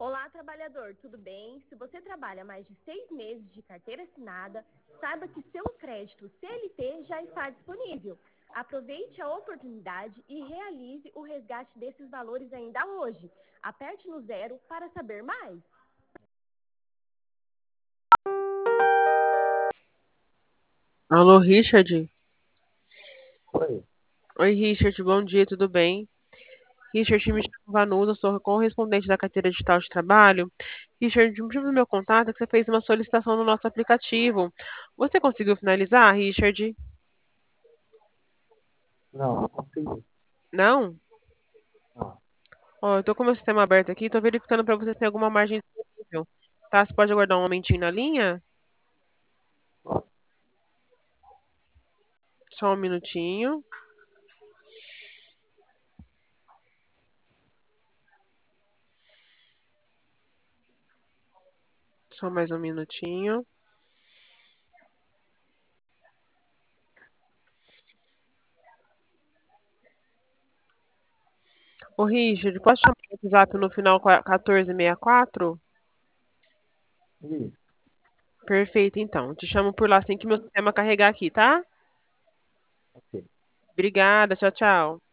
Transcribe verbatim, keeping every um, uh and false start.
Olá, trabalhador, tudo bem? Se você trabalha mais de seis meses de carteira assinada, saiba que seu crédito C L T já está disponível. Aproveite a oportunidade e realize o resgate desses valores ainda hoje. Aperte no zero para saber mais. Alô, Richard? Oi. Oi, Richard, bom dia, tudo bem? Richard, me chamo Vanusa, sou correspondente da carteira digital de trabalho. Richard, o motivo do meu contato é que você fez uma solicitação no nosso aplicativo. Você conseguiu finalizar, Richard? Não, não consegui. Não? Não. Ó, eu tô com o meu sistema aberto aqui, tô verificando para você se tem alguma margem disponível. Tá, você pode aguardar um momentinho na linha? Só um minutinho. Só mais um minutinho. Ô, Richard, posso chamar o WhatsApp no final quatorze sessenta e quatro? Isso. Perfeito, então. Te chamo por lá assim que meu sistema carregar aqui, tá? Ok. Obrigada, tchau, tchau.